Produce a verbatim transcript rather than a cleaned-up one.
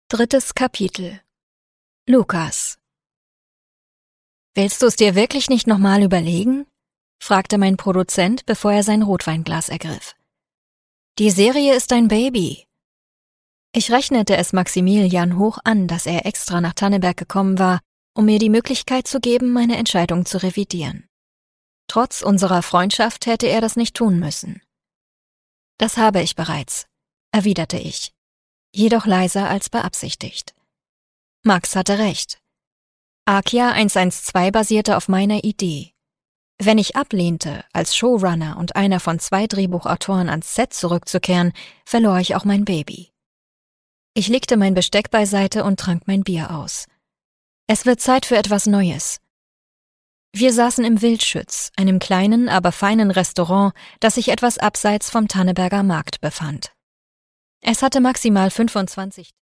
Drittes Kapitel. Lukas. »Willst du es dir wirklich nicht nochmal überlegen?« fragte mein Produzent, bevor er sein Rotweinglas ergriff. »Die Serie ist dein Baby.« Ich rechnete es Maximilian hoch an, dass er extra nach Tanneberg gekommen war, um mir die Möglichkeit zu geben, meine Entscheidung zu revidieren. Trotz unserer Freundschaft hätte er das nicht tun müssen. »Das habe ich bereits«, erwiderte ich, jedoch leiser als beabsichtigt. Max hatte recht. Akia hundertzwölf basierte auf meiner Idee. Wenn ich ablehnte, als Showrunner und einer von zwei Drehbuchautoren ans Set zurückzukehren, verlor ich auch mein Baby. Ich legte mein Besteck beiseite und trank mein Bier aus. Es wird Zeit für etwas Neues. Wir saßen im Wildschütz, einem kleinen, aber feinen Restaurant, das sich etwas abseits vom Tanneberger Markt befand. Es hatte maximal fünfundzwanzig